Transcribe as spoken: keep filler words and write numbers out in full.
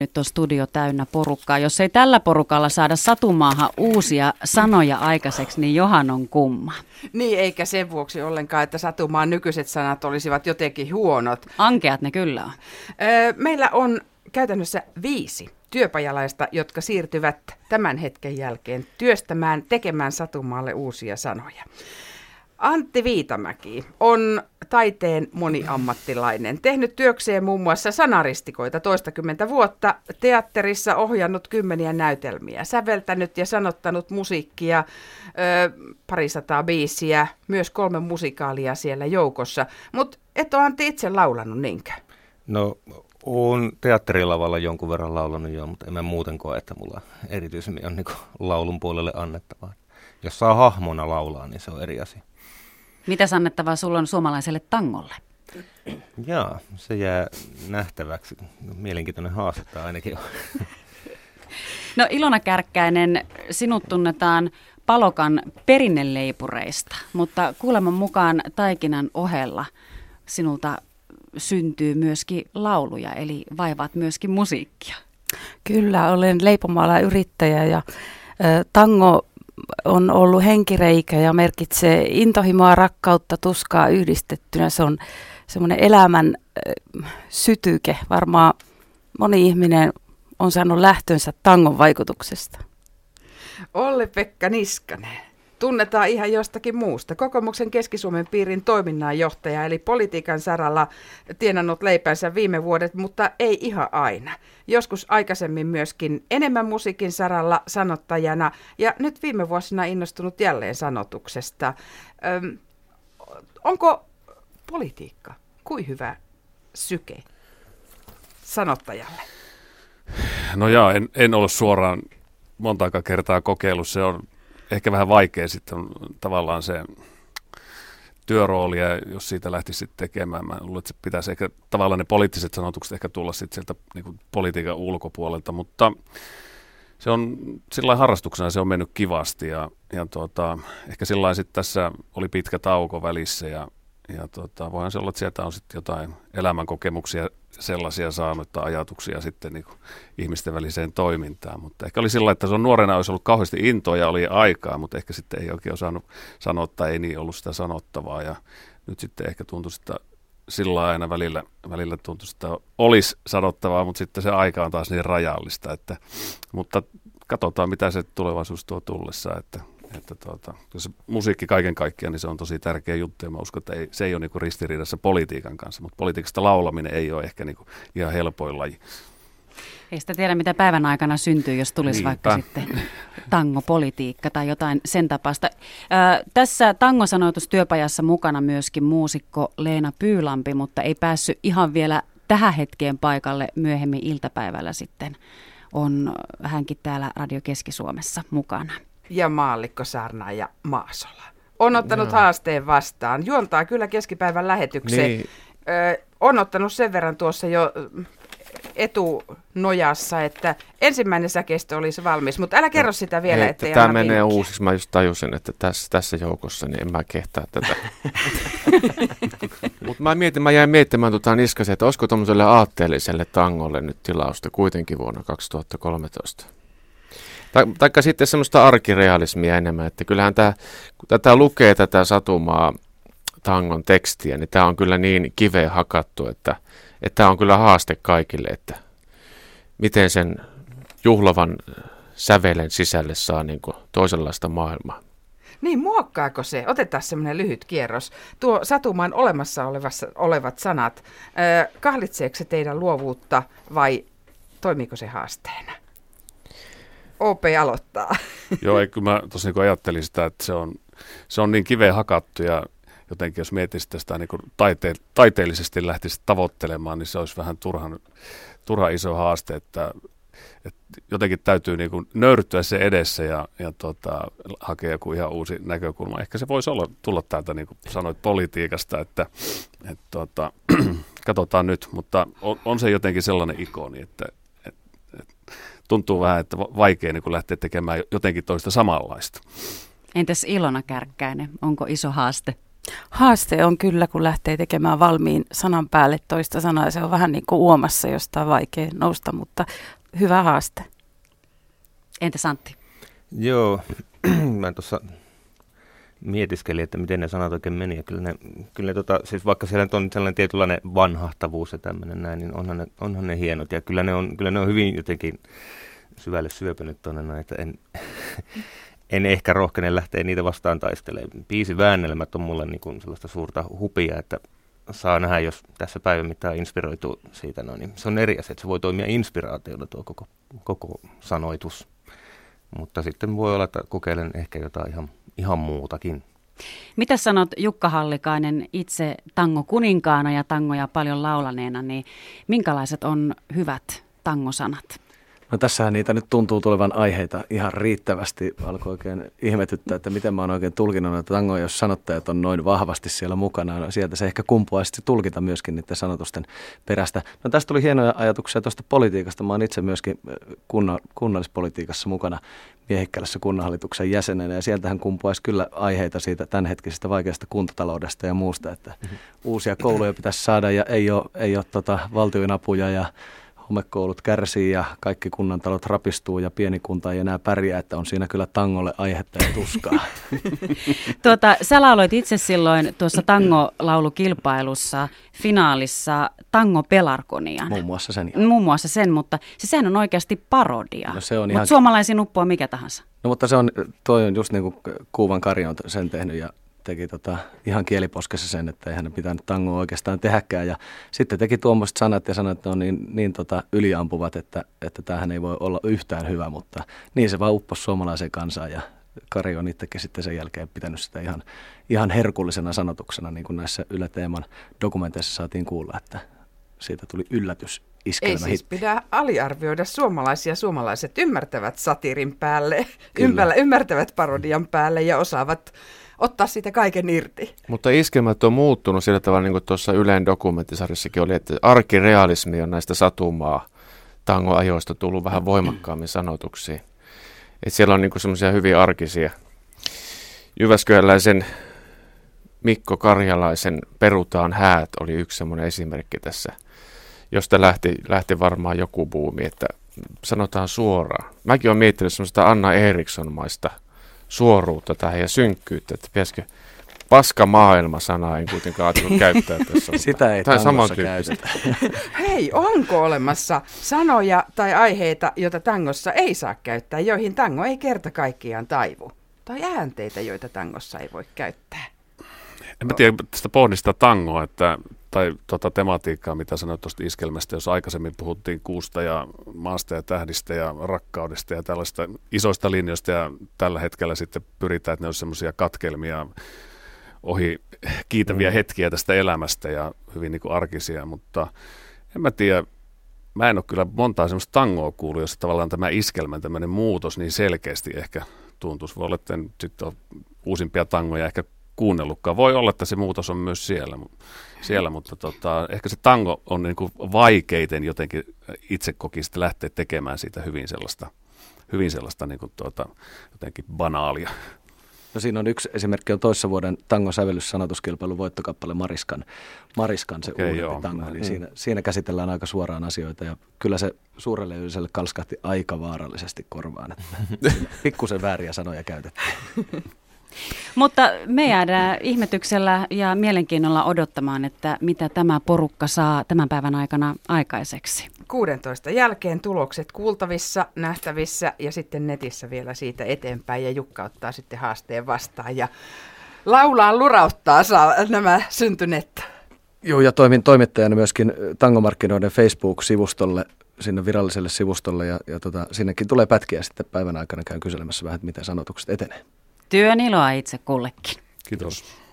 nyt on studio täynnä porukkaa. Jos ei tällä porukalla saada satumaahan uusia sanoja aikaiseksi, niin johan on kumma. Niin, eikä sen vuoksi ollenkaan, että satumaan nykyiset sanat olisivat jotenkin huonot. Ankeat ne kyllä on. Öö, meillä on käytännössä viisi työpajalaista, jotka siirtyvät tämän hetken jälkeen työstämään, tekemään satumaalle uusia sanoja. Antti Viitamäki on taiteen moniammattilainen, tehnyt työkseen muun muassa sanaristikoita toistakymmentä vuotta, teatterissa ohjannut kymmeniä näytelmiä, säveltänyt ja sanottanut musiikkia, ö, parisataa biisiä, myös kolme musikaalia siellä joukossa. Mutta et ole Antti itse laulanut niinkö? No, olen teatterilavalla jonkun verran laulanut jo, mutta en mä muuten koe, että mulla erityisemmin on niin laulun puolelle annettavaa. Jos saa hahmona laulaa, niin se on eri asia. Mitä annettavaa sulla on suomalaiselle tangolle? Jaa, se jää nähtäväksi. Mielenkiintoinen haastetta ainakin on. No Ilona Kärkkäinen, sinut tunnetaan Palokan perinneleipureista, mutta kuuleman mukaan taikinan ohella sinulta syntyy myöskin lauluja, eli vaivaat myöskin musiikkia. Kyllä, olen leipomoalan yrittäjä ja ä, tango on ollut henkireikä ja merkitsee intohimoa, rakkautta, tuskaa yhdistettynä. Se on semmoinen elämän äh, sytyke. Varmaan moni ihminen on saanut lähtönsä tangon vaikutuksesta. Olli-Pekka Niskanen. Tunnetaan ihan jostakin muusta. Kokoomuksen Keski-Suomen piirin toiminnanjohtaja, eli politiikan saralla tienannut leipänsä viime vuodet, mutta ei ihan aina. Joskus aikaisemmin myöskin enemmän musiikin saralla sanottajana ja nyt viime vuosina innostunut jälleen sanotuksesta. Öm, onko politiikka kuin hyvä syke sanottajalle? No jaa, en, en ole suoraan montaakaan kertaa kokeillut. Se on ehkä vähän vaikea sitten tavallaan se työrooli, ja jos siitä lähtisi sitten tekemään. Mä luulen, että se pitäisi ehkä tavallaan ne poliittiset sanotukset ehkä tulla sitten sieltä niin kuin politiikan ulkopuolelta, mutta se on sillä harrastuksena se on mennyt kivasti ja, ja tuota, ehkä sillä sitten tässä oli pitkä tauko välissä ja, ja tuota, voihan se olla, että sieltä on sitten jotain elämänkokemuksia sellaisia saanut tai ajatuksia sitten niin kuin ihmisten väliseen toimintaan, mutta ehkä oli sillä, että se on nuorena olisi ollut kauheasti intoa ja oli aikaa, mutta ehkä sitten ei oikein osannut sanoa tai ei niin ollut sitä sanottavaa ja nyt sitten ehkä tuntui sitä sillä aina välillä, välillä tuntui, että olisi sanottavaa, mutta sitten se aika on taas niin rajallista, että, mutta katsotaan mitä se tulevaisuus tuo tullessa, että Että tuota, se musiikki kaiken kaikkiaan, niin se on tosi tärkeä juttu ja mä uskon, että ei, se ei ole niinku ristiriidassa politiikan kanssa, mutta politiikasta laulaminen ei ole ehkä niinku ihan helpoin laji. Ei sitä tiedä, mitä päivän aikana syntyy, jos tulisi Niinpä. Vaikka sitten tangopolitiikka tai jotain sen tapaista. Ää, tässä tangosanoitustyöpajassa mukana myöskin muusikko Leena Pyylampi, mutta ei päässyt ihan vielä tähän hetkeen paikalle myöhemmin iltapäivällä sitten. On hänkin täällä Radio Keski-Suomessa mukana. Ja maallikko Saarnaaja Maasola on ottanut no. haasteen vastaan. Juontaa kyllä keskipäivän lähetykseen. Niin. Ö, on ottanut sen verran tuossa jo etunojassa, että ensimmäinen säkeistö olisi valmis, mutta älä kerro sitä vielä, Hei, ettei tämä anna menee vinkkiä. uusiksi. Mä just tajusin, että tässä, tässä joukossa niin en mä kehtaa tätä. Mutta mä, mietin, mä jäin miettimään tuota Niskasen, että olisiko tuollaiselle aatteelliselle tangolle nyt tilausta kuitenkin vuonna kaksituhattakolmetoista. Taikka sitten semmoista arkirealismia enemmän, että kyllähän tämä, kun tätä lukee tätä Satumaa tangon tekstiä, niin tämä on kyllä niin kiveen hakattu, että, että tämä on kyllä haaste kaikille, että miten sen juhlavan sävelen sisälle saa niin kuin toisenlaista maailmaa. Niin, muokkaako se? Otetaan semmoinen lyhyt kierros. Tuo Satumaan olemassa olevassa, olevat sanat, äh, kahlitseeko se teidän luovuutta vai toimiiko se haasteena? O P aloittaa. Joo, ei, kyllä mä tosiaan niin ajattelin sitä, että se on, se on niin kiveen hakattu ja jotenkin jos miettisit sitä niin kuin taite, taiteellisesti lähtisi tavoittelemaan, niin se olisi vähän turhan, turhan iso haaste, että, että jotenkin täytyy niin kuin nöyrtyä se edessä ja, ja tota, hakea joku ihan uusi näkökulma. Ehkä se voisi olla, tulla täältä, niin kuin sanoit, politiikasta, että, että tota, katsotaan nyt, mutta on, on se jotenkin sellainen ikoni, että tuntuu vähän, että vaikea niin lähteä tekemään jotenkin toista samanlaista. Entäs Ilona Kärkkäinen, onko iso haaste? Haaste on kyllä, kun lähtee tekemään valmiin sanan päälle toista sanaa. Se on vähän niin kuin uomassa, josta on vaikea nousta, mutta hyvä haaste. Entäs Antti? Joo, mä tuossa mietiskelin, että miten ne sanat oikein meni. Ja kyllä ne, kyllä ne tota, siis vaikka siellä on sellainen tietynlainen vanhahtavuus ja tämmöinen näin, niin onhan ne, onhan ne hienot. Ja kyllä ne on, kyllä ne on hyvin jotenkin syvälle syöpynyt tuonne näin, että en, en ehkä rohkene lähteä niitä vastaan taistelemaan. Biisiväännelmät on mulle niin kuin sellaista suurta hupia, että saa nähdä, jos tässä päivän mittaan inspiroituu siitä. No, niin se on eri asia, että se voi toimia inspiraationa tuo koko, koko sanoitus. Mutta sitten voi olla, että kokeilen ehkä jotain ihan, ihan muutakin. Mitä sanot Jukka Hallikainen itse tango-kuninkaana ja tangoja paljon laulaneena, niin minkälaiset on hyvät tangosanat? No tässähän niitä nyt tuntuu tulevan aiheita ihan riittävästi. Alkoi oikein ihmetyttää, että miten mä oon oikein tulkinnut näitä tangoja, jos sanottajat on noin vahvasti siellä mukana. No, sieltä se ehkä kumpuaa sitten tulkita myöskin niiden sanotusten perästä. No tästä tuli hienoja ajatuksia tuosta politiikasta. Mä oon itse myöskin kunna, kunnallispolitiikassa mukana Miehikkälässä kunnanhallituksen jäsenenä. Ja sieltähän kumpuaisi kyllä aiheita siitä tämänhetkisestä vaikeasta kuntataloudesta ja muusta, että mm-hmm. uusia kouluja pitäisi saada ja ei ole, ei ole tota valtionapuja ja homekoulut kärsii ja kaikki kunnantalot rapistuu ja pieni kunta ei enää pärjää, että on siinä kyllä tangolle aihetta ja tuskaa. Tuota, sä lauloit itse silloin tuossa tangolaulukilpailussa finaalissa Tango Pelargonian. Muun muassa sen. Muun muassa sen, mutta se sehän on oikeasti parodia. No se on mutta ihan... suomalaisiin uppoo mikä tahansa. No mutta se on, toi on just niin kuin Kuuvan Kari on sen tehnyt ja teki tota ihan kieliposkessa sen, että eihän ne pitänyt tangoa oikeastaan tehäkään. Ja sitten teki tuommoiset sanat ja sanat, että ne on niin, niin tota yliampuvat, että, että tämähän ei voi olla yhtään hyvä, mutta niin se vaan upposi suomalaiseen kansaan ja Kari on itsekin sitten sen jälkeen pitänyt sitä ihan, ihan herkullisena sanotuksena, niin kuin näissä Yle Teeman dokumenteissa saatiin kuulla, että siitä tuli yllätys. Ei siis pidä aliarvioida suomalaisia. Suomalaiset ymmärtävät satiirin päälle, ympärä, ymmärtävät parodian päälle ja osaavat ottaa siitä kaiken irti. Mutta iskelmät on muuttunut sillä tavalla, niin kuin tuossa Ylen dokumenttisarjassakin oli, että arkirealismi on näistä satumaa tangoajoista tullut vähän voimakkaammin sanotuksiin. Että siellä on niin kuin semmoisia hyvin arkisia. Jyväskyläläisen Mikko Karjalaisen Perutaan häät oli yksi semmoinen esimerkki tässä, josta lähti, lähti varmaan joku buumi, että sanotaan suoraan. Mäkin olen miettinyt semmoista Anna Eriksson-maista suoruutta tähän ja synkkyyttä, että pitäisikö paska maailma-sanaa en kuitenkaan ajatellut käyttää tässä. Sitä ei tangossa käytetä. Hei, onko olemassa sanoja tai aiheita, joita tangossa ei saa käyttää, joihin tango ei kerta kaikkiaan taivu? Tai äänteitä, joita tangossa ei voi käyttää? En mä tiedä tästä pohdista tangoa, että, tai tuota tematiikkaa, mitä sanoit tuosta iskelmästä, jos aikaisemmin puhuttiin kuusta ja maasta ja tähdistä ja rakkaudesta ja tällaista isoista linjoista, ja tällä hetkellä sitten pyritään, että ne on semmoisia katkelmia ohi kiitäviä hetkiä tästä elämästä ja hyvin niin kuin arkisia, mutta en mä tiedä, mä en ole kyllä montaa semmoista tangoa kuullut, jossa tavallaan tämä iskelmän tämmöinen muutos niin selkeästi ehkä tuntuisi. Voi olla, että sitten on uusimpia tangoja ehkä kuunnellutkaan. Voi olla, että se muutos on myös siellä, siellä mutta tota, ehkä se tango on niin kuin vaikeiten jotenkin itse koki sitten lähteä tekemään siitä hyvin sellaista, hyvin sellaista niin kuin tuota, jotenkin banaalia. No siinä on yksi esimerkki, on toissa vuoden tango-sävellyssanotuskilpailun voittokappale Mariskan, Mariskan se okay, uudempi tango. Eli mm. siinä, siinä käsitellään aika suoraan asioita ja kyllä se suurelle yleisölle kalskahti aika vaarallisesti korvaan, että pikkusen vääriä sanoja käytettiin. Mutta me jäädään ihmetyksellä ja mielenkiinnolla odottamaan, että mitä tämä porukka saa tämän päivän aikana aikaiseksi. kuusitoista jälkeen tulokset kuultavissa, nähtävissä ja sitten netissä vielä siitä eteenpäin. Ja Jukka ottaa sitten haasteen vastaan ja laulaa lurauttaa saa nämä syntyneet. Joo, ja toimin toimittajana myöskin Tangomarkkinoiden Facebook-sivustolle, sinne viralliselle sivustolle. Ja, ja tota, sinnekin tulee pätkiä sitten päivän aikana käyn kyselemässä vähän, että miten sanotukset etenee. Työn iloa itse kullekin. Kiitos.